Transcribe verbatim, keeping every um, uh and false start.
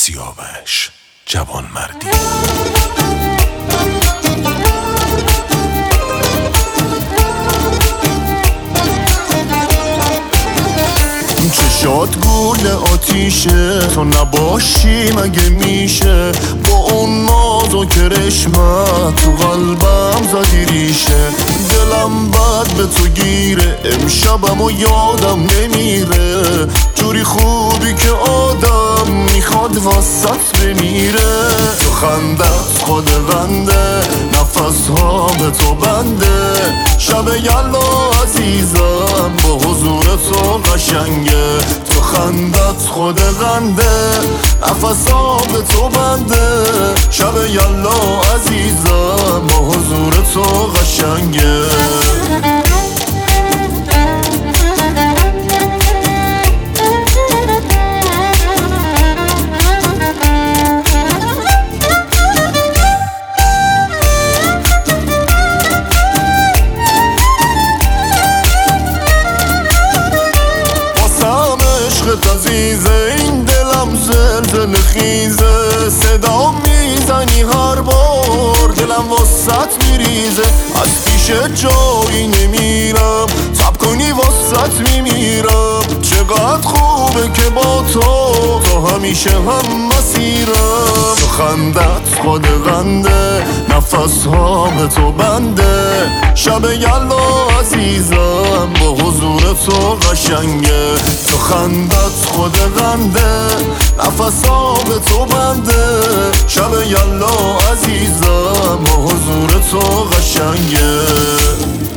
سیاوش جوان مردی. چشات گول آتیشه، تو نباشی مگه میشه؟ با اون ناز و کرشمت تو قلبم زدی ریشه. دلم بد به تو گیره، امشبم و یادم نمیره. جوری خوبی که آدم میخواد واسط بمیره. تو خندت خود غنده، نفس ها به تو بنده. شب یلا عزیزم با حضور تو قشنگه. تو خندت خود غنده، نفس ها به تو بنده. شب یلا عزیزم با حضور تو قشنگه. عزیزه این دلم زلزله خیزه. صدا میزنی هر بار دلم واسط میریزه. از پیش جایی نمیرم، صبر کنی واسط میمیرم. چقدر خوبه که با تو تو همیشه هم مسیرم. تو خندت خود غنده، نفس ها به تو بنده. شب یلا عزیزم با حضور تو قشنگه. تو خندت خود غنده، نفس ها به تو بنده. شب یلا عزیزم با حضور تو قشنگه.